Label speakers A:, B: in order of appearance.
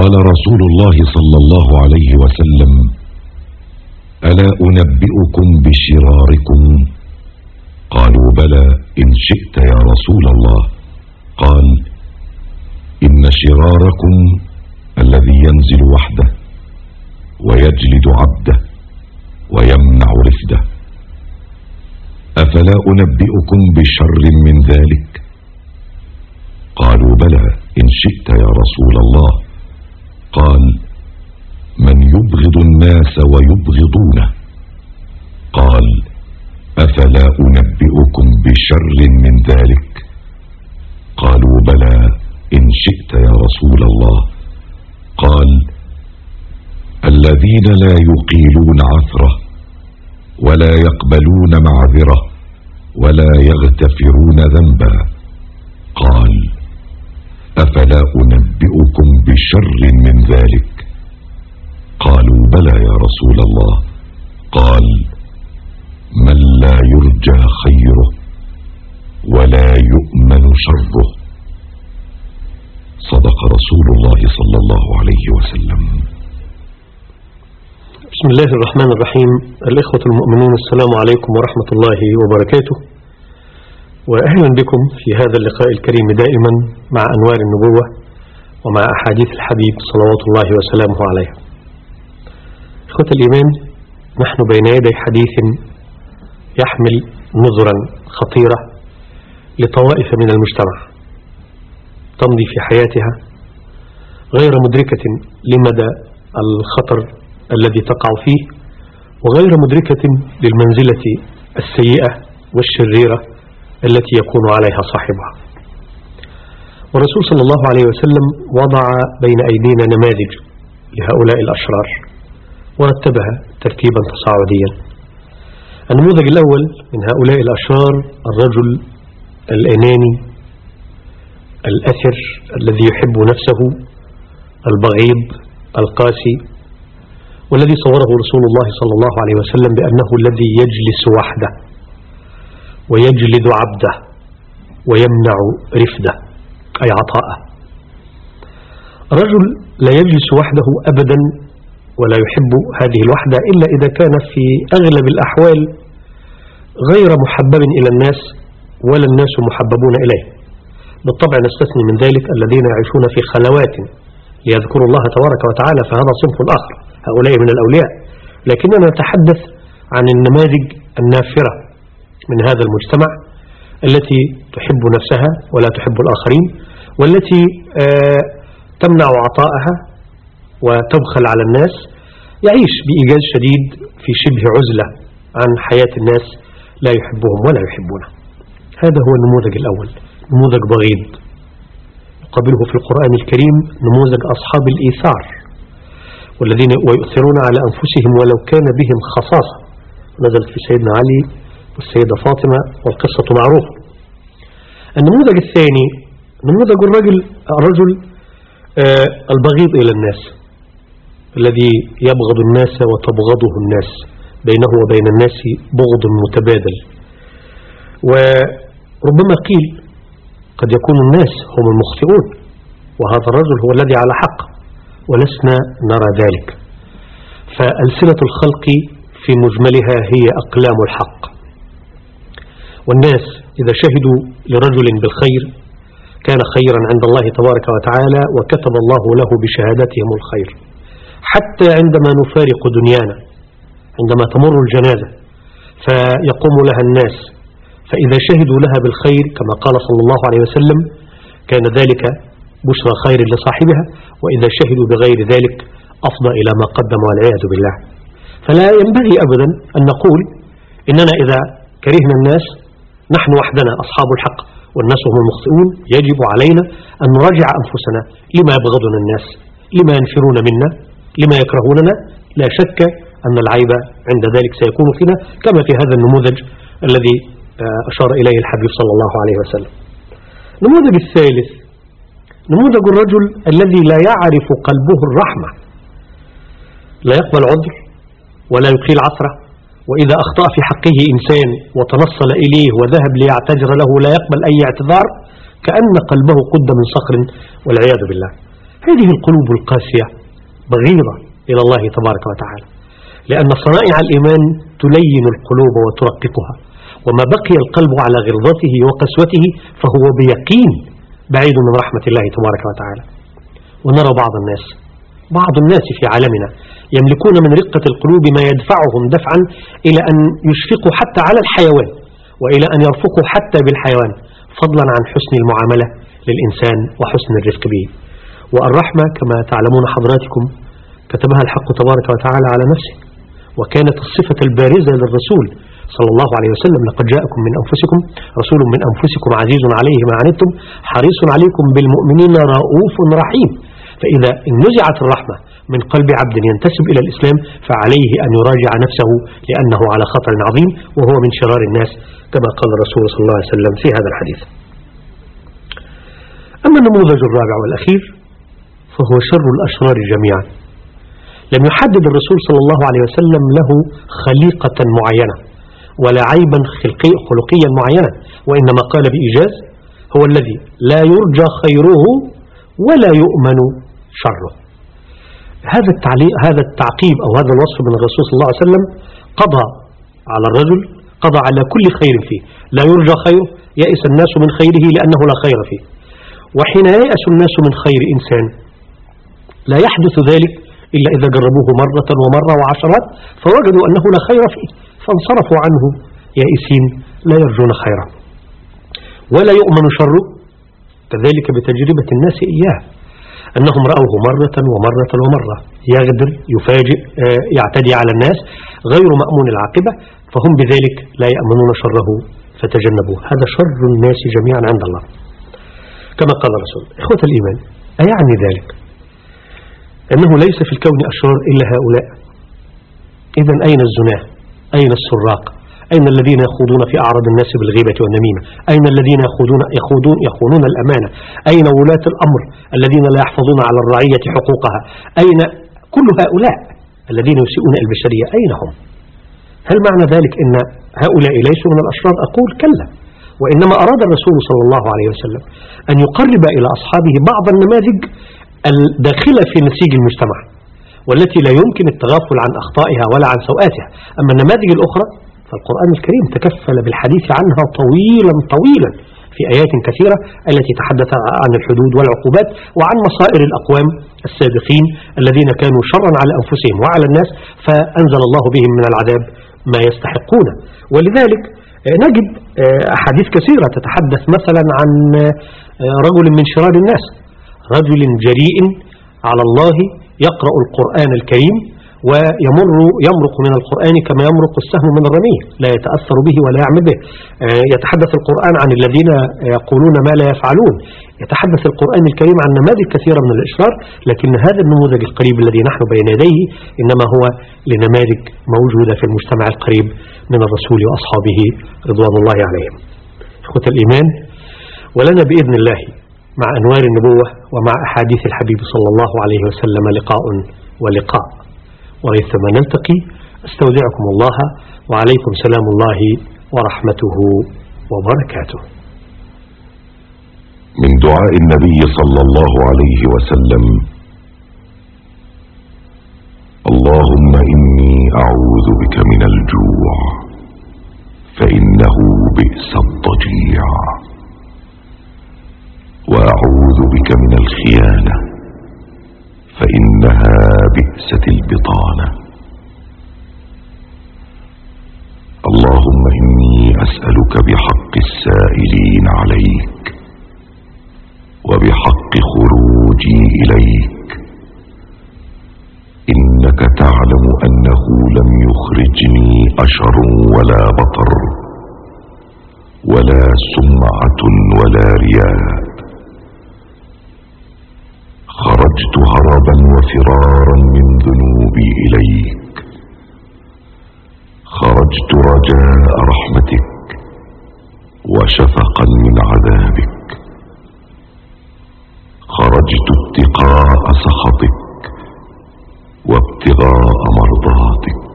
A: قال رسول الله صلى الله عليه وسلم: ألا أنبئكم بشراركم؟ قالوا: بلى إن شئت يا رسول الله. قال: إن شراركم الذي ينزل وحده ويجلد عبده ويمنع رفده. أفلا أنبئكم بشر من ذلك؟ قالوا: بلى إن شئت يا رسول الله. قال: من يبغض الناس ويبغضونه. قال: أفلا أنبئكم بشر من ذلك؟ قالوا: بلى إن شئت يا رسول الله. قال: الذين لا يقيلون عثرة ولا يقبلون معذرة ولا يغتفرون ذنبا. قال: أفلا أنبئكم بشر من ذلك؟ قالوا: بلى يا رسول الله. قال: من لا يرجى خيره ولا يؤمن شره. صدق رسول الله صلى الله عليه وسلم.
B: بسم الله الرحمن الرحيم. الإخوة المؤمنون، السلام عليكم ورحمة الله وبركاته، وأهلا بكم في هذا اللقاء الكريم دائما مع أنوار النبوة ومع أحاديث الحبيب صلوات الله وسلامه عليه. إخوة الإيمان، نحن بين يدي حديث يحمل نظرا خطيرة لطوائف من المجتمع تمضي في حياتها غير مدركة لمدى الخطر الذي تقع فيه، وغير مدركة للمنزلة السيئة والشريرة التي يكون عليها صاحبها. والرسول صلى الله عليه وسلم وضع بين أيدينا نماذج لهؤلاء الأشرار ورتبها ترتيبا تصاعديا. النموذج الأول من هؤلاء الأشرار الرجل الأناني الأثر الذي يحب نفسه البغيض القاسي، والذي صوره رسول الله صلى الله عليه وسلم بأنه الذي يجلس وحده ويجلد عبده ويمنع رفده أي عطاءه. الرجل لا يجلس وحده أبدا ولا يحب هذه الوحدة إلا إذا كان في أغلب الأحوال غير محبب إلى الناس ولا الناس محببون إليه. بالطبع نستثني من ذلك الذين يعيشون في خلوات ليذكروا الله تبارك وتعالى، فهذا صنف آخر، هؤلاء من الأولياء. لكننا نتحدث عن النماذج النافرة من هذا المجتمع التي تحب نفسها ولا تحب الآخرين، والتي تمنع عطاءها وتبخل على الناس، يعيش بإيجاز شديد في شبه عزلة عن حياة الناس، لا يحبهم ولا يحبونه. هذا هو النموذج الأول، نموذج بغيض يقابله في القرآن الكريم نموذج أصحاب الإيثار، والذين يؤثرون على أنفسهم ولو كان بهم خصاصة، نزلت في سيدنا علي والسيدة فاطمة والقصة معروفة. النموذج الثاني نموذج الرجل البغيض إلى الناس، الذي يبغض الناس وتبغضه الناس، بينه وبين الناس بغض متبادل. وربما قيل قد يكون الناس هم المخطئون وهذا الرجل هو الذي على حق، ولسنا نرى ذلك. فألسنة الخلق في مجملها هي أقلام الحق، والناس إذا شهدوا لرجل بالخير كان خيرا عند الله تبارك وتعالى، وكتب الله له بشهادتهم الخير. حتى عندما نفارق دنيانا، عندما تمر الجنازة فيقوم لها الناس، فإذا شهدوا لها بالخير كما قال صلى الله عليه وسلم كان ذلك بشرى خير لصاحبها، وإذا شهدوا بغير ذلك أفضى إلى ما قدم والعياذ بالله. فلا ينبغي أبدا أن نقول إننا إذا كرهنا الناس نحن وحدنا أصحاب الحق والناس هم المخطئون. يجب علينا أن نراجع أنفسنا، لما يبغضنا الناس، لما ينفرون منا، لما يكرهوننا. لا شك أن العيب عند ذلك سيكون فينا، كما في هذا النموذج الذي أشار إليه الحبيب صلى الله عليه وسلم. النموذج الثالث نموذج الرجل الذي لا يعرف قلبه الرحمة، لا يقبل عذر ولا يقيل عثرة، وإذا أخطأ في حقه إنسان وتنصل إليه وذهب ليعتذر له لا يقبل أي اعتذار، كأن قلبه قد من صخر والعياذ بالله. هذه القلوب القاسية بغيضة إلى الله تبارك وتعالى، لأن صنائع الإيمان تلين القلوب وترققها، وما بقي القلب على غلظته وقسوته فهو بيقين بعيد من رحمة الله تبارك وتعالى. ونرى بعض الناس في عالمنا يملكون من رقة القلوب ما يدفعهم دفعا إلى أن يشفقوا حتى على الحيوان، وإلى أن يرفقوا حتى بالحيوان، فضلا عن حسن المعاملة للإنسان وحسن الرفق به. والرحمة كما تعلمون حضراتكم كتبها الحق تبارك وتعالى على نفسه، وكانت الصفة البارزة للرسول صلى الله عليه وسلم: لقد جاءكم من أنفسكم رسول من أنفسكم عزيز عليه ما عنتم حريص عليكم بالمؤمنين رؤوف رحيم. فإذا نزعت الرحمة من قلب عبد ينتسب إلى الإسلام فعليه أن يراجع نفسه، لأنه على خطر عظيم وهو من شرار الناس كما قال الرسول صلى الله عليه وسلم في هذا الحديث. أما النموذج الرابع والأخير فهو شر الأشرار جميعا. لم يحدد الرسول صلى الله عليه وسلم له خليقة معينة ولا عيبا خلقيا معينا، وإنما قال بإيجاز: هو الذي لا يرجى خيره ولا يؤمن شره. هذا التعقيب أو هذا الوصف من الرسول صلى الله عليه وسلم قضى على الرجل، قضى على كل خير فيه. لا يرجى خيره، يئس الناس من خيره لأنه لا خير فيه. وحين ييأس الناس من خير إنسان لا يحدث ذلك إلا إذا جربوه مرة ومرة وعشرات فوجدوا أنه لا خير فيه، فانصرفوا عنه يائسين لا يرجون خيرا. ولا يؤمن شره كذلك بتجربة الناس إياه، أنهم رأوه مرة ومرة ومرة يغدر، يفاجئ، يعتدي على الناس، غير مأمون العاقبة، فهم بذلك لا يأمنون شره فتجنبوه. هذا شر الناس جميعا عند الله كما قال الرسول. إخوة الإيمان، أيعني ذلك أنه ليس في الكون أشرار إلا هؤلاء؟ إذن أين الزناه؟ أين السراق؟ أين الذين يخوضون في أعراض الناس بالغيبة والنميمة؟ أين الذين يخونون الأمانة؟ أين ولاة الأمر الذين لا يحفظون على الرعية حقوقها؟ أين كل هؤلاء الذين يسيئون البشرية؟ أين هم؟ هل معنى ذلك أن هؤلاء ليسوا من الأشرار؟ أقول كلا، وإنما أراد الرسول صلى الله عليه وسلم أن يقرب إلى أصحابه بعض النماذج الداخلة في نسيج المجتمع، والتي لا يمكن التغافل عن أخطائها ولا عن سوءاتها. أما النماذج الأخرى فالقرآن الكريم تكفل بالحديث عنها طويلا في آيات كثيرة التي تحدث عن الحدود والعقوبات وعن مصائر الأقوام السابقين الذين كانوا شرا على أنفسهم وعلى الناس، فأنزل الله بهم من العذاب ما يستحقون. ولذلك نجد أحاديث كثيرة تتحدث مثلا عن رجل من شرار الناس، رجل جريء على الله يقرأ القرآن الكريم ويمرق من القرآن كما يمرق السهم من الرمية، لا يتأثر به ولا يعمل به. يتحدث القرآن عن الذين يقولون ما لا يفعلون. يتحدث القرآن الكريم عن نماذج كثيرة من الإشرار، لكن هذا النموذج القريب الذي نحن بين يديه إنما هو لنماذج موجودة في المجتمع القريب من الرسول وأصحابه رضوان الله عليهم. إخوة الإيمان، ولنا بإذن الله مع أنوار النبوة ومع أحاديث الحبيب صلى الله عليه وسلم لقاء وريثما نلتقي. استودعكم الله وعليكم سلام الله ورحمته وبركاته.
A: من دعاء النبي صلى الله عليه وسلم: اللهم إني أعوذ بك من الجوع فإنه بئس الضجيع، وأعوذ بك من الخيانة فإنها بئست البطانة. اللهم إني أسألك بحق السائلين عليك وبحق خروجي إليك، إنك تعلم أنه لم يخرجني أشر ولا بطر ولا سمعة ولا رياء، خرجت هربا وفرارا من ذنوبي إليك، خرجت رجاء رحمتك وشفقا من عذابك، خرجت اتقاء سخطك وابتغاء مرضاتك،